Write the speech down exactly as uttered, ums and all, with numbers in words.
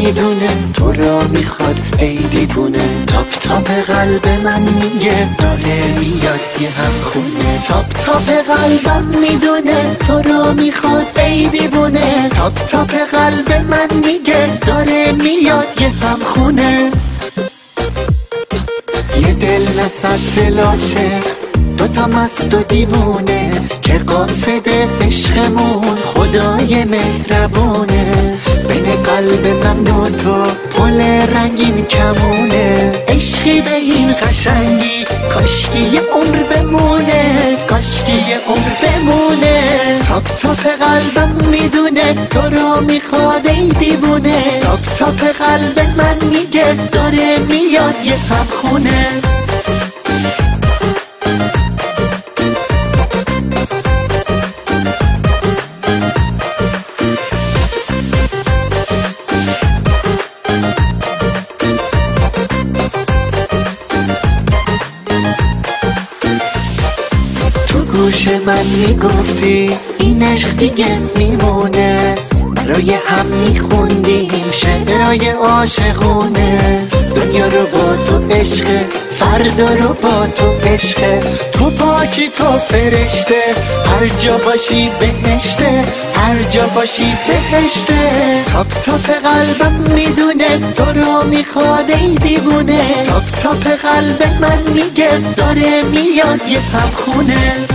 میدونه تو رو میخواد ای دیوونه. تاپ تاپ قلب من میگه داره میاد یه هم خونه. تاپ تاپ قلبم میدونه تو رو میخواد ای دیوونه. تاپ تاپ قلب من میگه داره میاد یه هم خونه. یه دل نصد دل عاشق دوتا مست و دیوونه که قاصد عشقمون خدای مهربونه. بین قلب من و تو پل رنگین کمونه. عشقی به این قشنگی کاشکی یه عمر بمونه. کاشکی یه عمر بمونه. تاپ تاپ قلبم میدونه تو رو میخواد ای دیوونه. تاپ تاپ قلب من میگه داره میاد یه هم خونه. گوش من میگفتی این عشق دیگه میمونه. برای هم میخوندیم شعرهای عاشقونه. دنیا رو با تو عشق، فردا رو با تو عشق. تو پاکی تو فرشته، هر جا باشی بهشته. هر جا باشی بهشته. تاپ تاپ قلبم میدونه تو رو میخواد ای دیوونه. تاپ تاپ قلب من میگه داره میاد یه هم خونه.